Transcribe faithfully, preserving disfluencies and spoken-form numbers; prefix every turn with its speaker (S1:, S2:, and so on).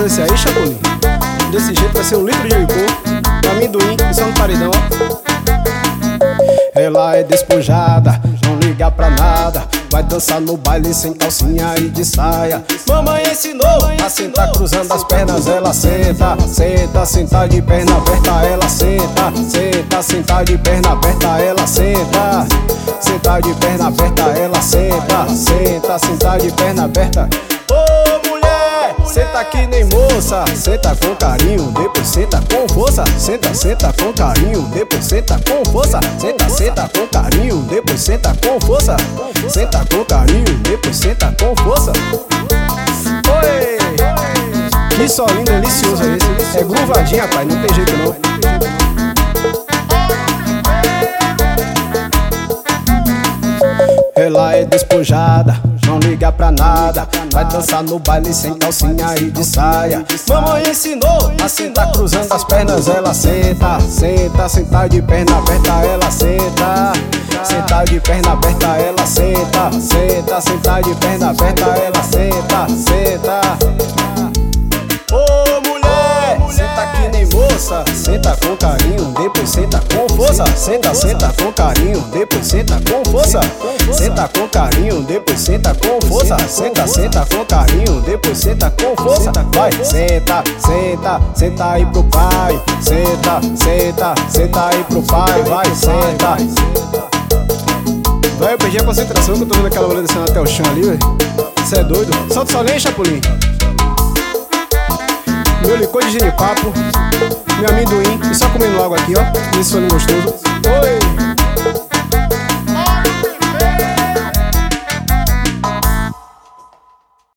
S1: desse aí, Chapolin. Desse jeito vai ser um litro de licor, um amendoim e só no paredão, ó. Ela é despojada, não liga pra nada, vai dançar no baile sem calcinha e de saia. Mamãe ensinou a sentar cruzando as pernas, ela senta, senta, senta de perna aberta, ela senta, senta, senta de perna aberta, ela senta, senta de perna aberta, ela senta, senta, senta de perna aberta. Ô mulher, senta que nem moça, senta com carinho, depois senta com força. Senta, senta com carinho, depois senta com força. Senta, senta com carinho, depois senta com força. Senta com carinho, depois senta com força. Oi! Que solinho delicioso é esse? É gruvadinho, rapaz, não tem jeito não. Ela é despojada, não liga pra nada, vai dançar no baile sem calcinha e de saia. Mamãe ensinou a sentar cruzando as pernas, ela senta, senta, senta de perna aberta, ela senta, senta de perna aberta, ela senta, senta, senta de perna aberta, ela senta, senta. Ô mulher, senta que nem moça, senta com carinho, depois senta com força. Senta, senta com carinho, depois senta com força. Senta com carinho, depois senta com força. Senta, senta com carinho, depois senta com força. Vai, senta, senta, senta aí pro pai. Senta, senta, senta aí pro pai. Vai, senta. Vai, eu perdi a concentração que eu tô vendo aquela mulher descendo até o chão ali, velho. Cê é doido? Solta só lenha, Chapolin. Meu licor de genipapo, meu amendoim e só comendo água aqui, ó. Esse solinho gostoso. Oi!